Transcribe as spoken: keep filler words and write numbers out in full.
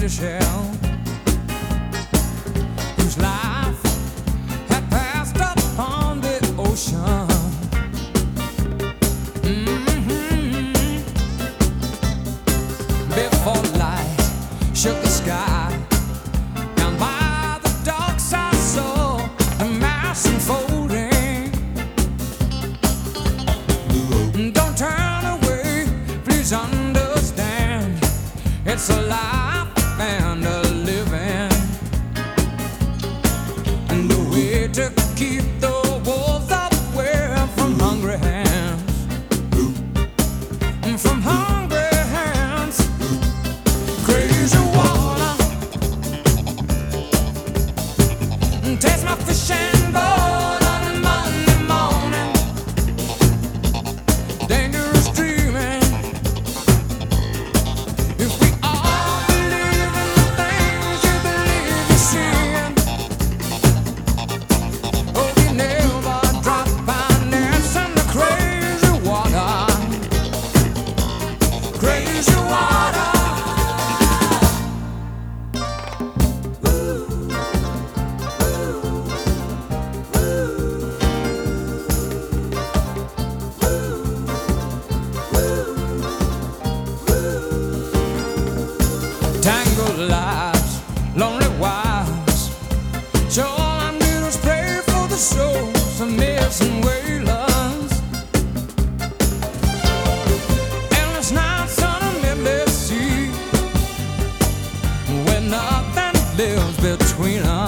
empty shell, whose life had passed up on the ocean. Mm-hmm. Before light shook the sky, down by the docks I saw the mass unfolding. Don't turn away, please understand, it's a life and a living, and the way to keep the wolves away from hungry hands, from hungry hands. Crazy water, taste my fishing boat on a Monday morning. Dangerous dreaming. If we all believe in the things you believe you're seeing, oh, we never drop our nets in the crazy water. Crazy water. Tangled lives, lonely wives. So all I do is pray for the souls of missing whalers. Endless nights on a midnight sea, where nothing lives between us.